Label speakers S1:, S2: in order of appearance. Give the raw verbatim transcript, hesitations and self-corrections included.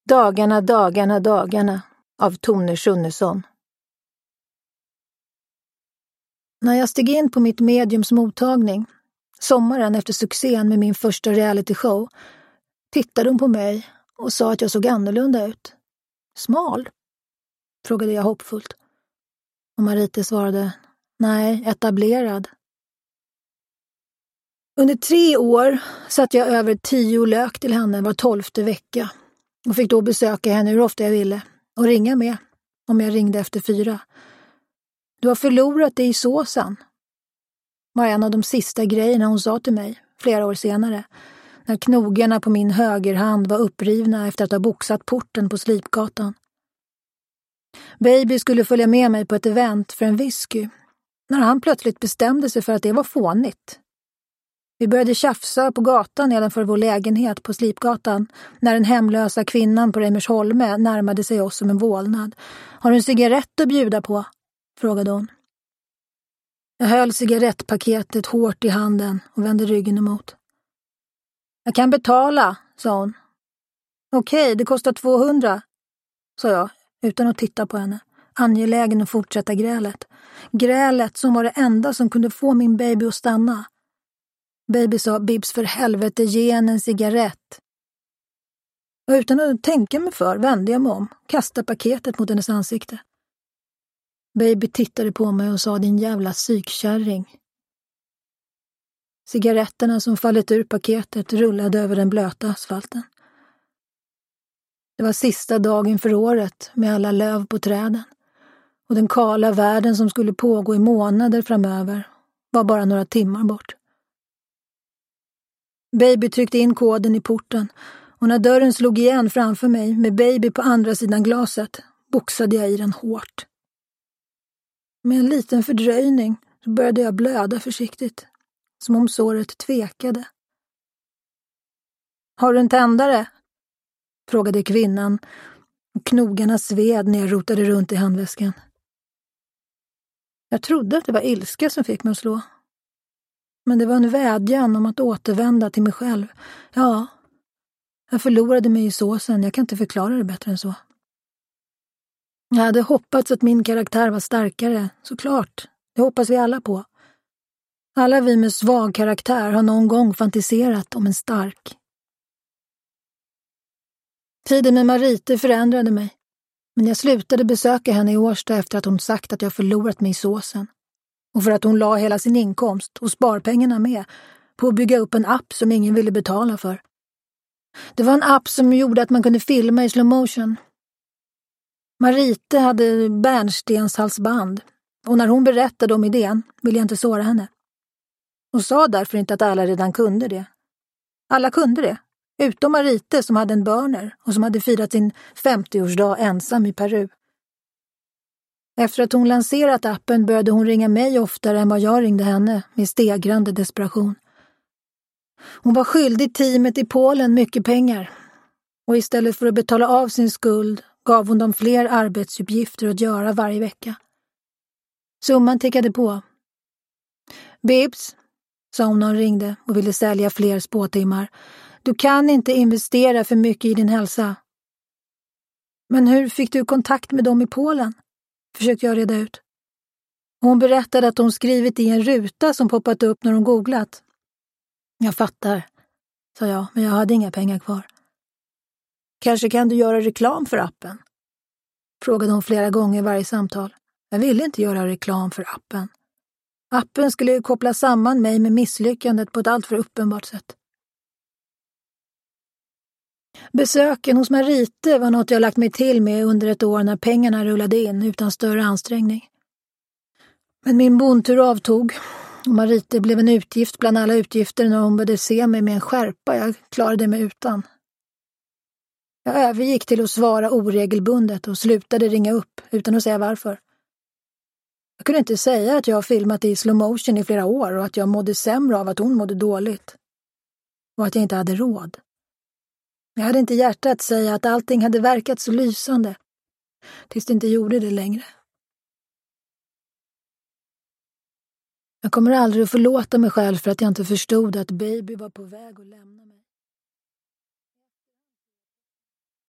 S1: Dagarna, dagarna, dagarna av Tone Schunnesson. När jag steg in på mitt mediums mottagning, sommaren efter succén med min första realityshow, tittade hon på mig och sa att jag såg annorlunda ut. Smal? Frågade jag hoppfullt. Och Marite svarade, nej, etablerad. Under tre år satt jag över tio lök till henne var tolfte vecka och fick då besöka henne hur ofta jag ville och ringa med om jag ringde efter fyra. Du har förlorat dig i såsen, var en av de sista grejerna hon sa till mig flera år senare, när knogarna på min högerhand var upprivna efter att ha boxat porten på Slipgatan. Baby skulle följa med mig på ett event för en whisky, när han plötsligt bestämde sig för att det var fånigt. Vi började tjafsa på gatan nedanför vår lägenhet på Slipgatan när den hemlösa kvinnan på Reimersholme närmade sig oss som en vålnad. Har du en cigarett att bjuda på? Frågade hon. Jag höll cigarettpaketet hårt i handen och vände ryggen emot. Jag kan betala, sa hon. Okej, det kostar tvåhundra, sa jag utan att titta på henne, angelägen att fortsätta grälet. Grälet som var det enda som kunde få min baby att stanna. Baby sa, Bibs, för helvete, ge henne en cigarett. Och utan att tänka mig för vände jag mig om, kastade paketet mot hennes ansikte. Baby tittade på mig och sa, din jävla psykkärring. Cigaretterna som fallit ur paketet rullade över den blöta asfalten. Det var sista dagen för året med alla löv på träden. Och den kala världen som skulle pågå i månader framöver var bara några timmar bort. Baby tryckte in koden i porten och när dörren slog igen framför mig med Baby på andra sidan glaset boxade jag i den hårt. Med en liten fördröjning så började jag blöda försiktigt, som om såret tvekade. Har du en tändare? Frågade kvinnan och knogarna sved när jag rotade runt i handväskan. Jag trodde att det var ilska som fick mig att slå. Men det var en vädjan om att återvända till mig själv. Ja, jag förlorade mig i såsen. Jag kan inte förklara det bättre än så. Jag hade hoppats att min karaktär var starkare, såklart. Det hoppas vi alla på. Alla vi med svag karaktär har någon gång fantiserat om en stark. Tiden med Marite förändrade mig. Men jag slutade besöka henne i Årsta efter att hon sagt att jag förlorat mig i såsen. Och för att hon la hela sin inkomst och sparpengarna med på att bygga upp en app som ingen ville betala för. Det var en app som gjorde att man kunde filma i slow motion. Marite hade Bernstens halsband och när hon berättade om idén ville jag inte såra henne. Hon sa därför inte att alla redan kunde det. Alla kunde det, utom Marite som hade en burner och som hade firat sin femtioårsdag ensam i Peru. Efter att hon lanserat appen började hon ringa mig oftare än vad jag ringde henne med stegrande desperation. Hon var skyldig teamet i Polen mycket pengar och istället för att betala av sin skuld gav hon dem fler arbetsuppgifter att göra varje vecka. Summan tickade på. Bibs, sa hon när hon ringde och ville sälja fler spåtimmar. Du kan inte investera för mycket i din hälsa. Men hur fick du kontakt med dem i Polen? Försökte jag reda ut. Hon berättade att hon skrivit i en ruta som poppat upp när hon googlat. Jag fattar, sa jag, men jag hade inga pengar kvar. Kanske kan du göra reklam för appen? Frågade hon flera gånger i varje samtal. Jag ville inte göra reklam för appen. Appen skulle koppla samman mig med misslyckandet på ett alltför uppenbart sätt. Besöken hos Marite var något jag lagt mig till med under ett år när pengarna rullade in utan större ansträngning. Men min bondtur avtog och Marite blev en utgift bland alla utgifter när hon började se mig med en skärpa jag klarade mig utan. Jag övergick till att svara oregelbundet och slutade ringa upp utan att säga varför. Jag kunde inte säga att jag har filmat i slow motion i flera år och att jag mådde sämre av att hon mådde dåligt. Och att jag inte hade råd. Jag hade inte hjärtat att säga att allting hade verkat så lysande. Tills det inte gjorde det längre. Jag kommer aldrig att förlåta mig själv för att jag inte förstod att Baby var på väg att lämna mig.